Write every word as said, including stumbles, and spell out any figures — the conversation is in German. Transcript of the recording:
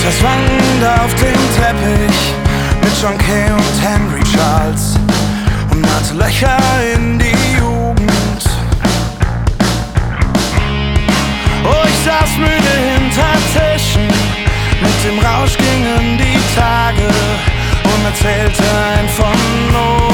saß weinend auf dem Teppich mit John Kay und Henry Charles und malte Löcher in die Jugend. Oh, ich saß müde hinter Tischen, mit dem Rausch gingen die Tage und erzählte ein von Not.